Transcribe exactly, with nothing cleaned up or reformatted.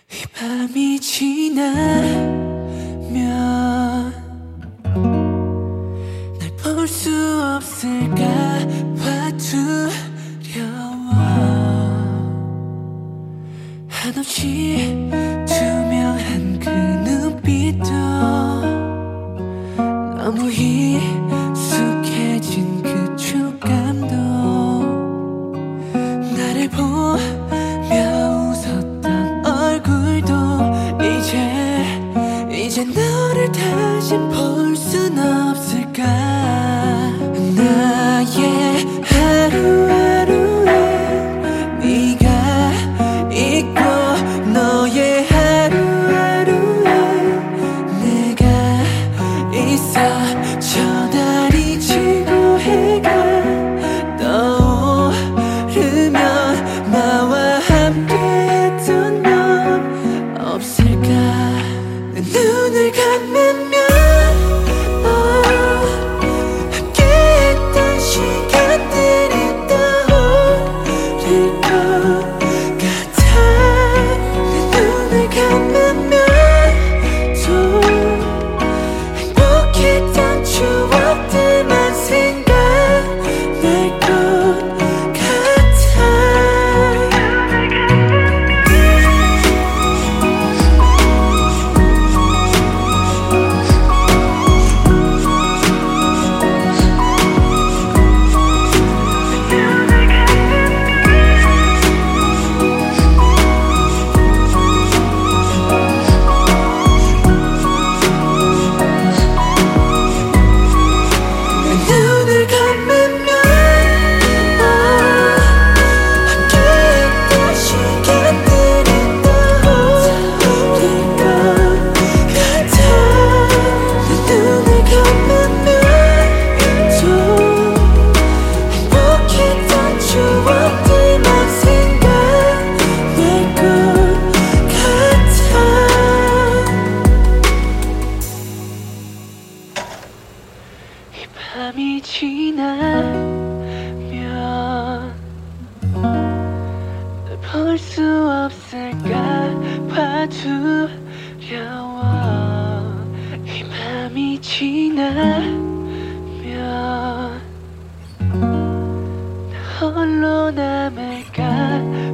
이 밤이 지나면 날 볼 수 없을까 봐 두려워. 한없이 투명한 그 눈빛도 너무 익숙해진 그 촉감도 나를 보며 웃었던 얼굴도 이제 이제 너를 다시 볼 순 없을까. 나의 하루하루에 네가 있고 너의 하루하루에 내가 있어. 저 달이 지고 해가 떠오르면 나와 함께했던 넌 없을까. 내 눈을 감으면 oh, 함께했던 시간들이 떠오를 것 같아. 내 눈을 감으면 또 행복했던 추억들만 생각날 것 같아. 눈을 감으면 oh, 함께했던 시간들이 떠오를 것 같아. 내 눈을 감으면 또 행복했던 추억들만 생각날 것 같아. 이 밤이 지나면 널 볼 수 없을까 봐 두려워. 이 밤이 지나면 나 홀로 남을까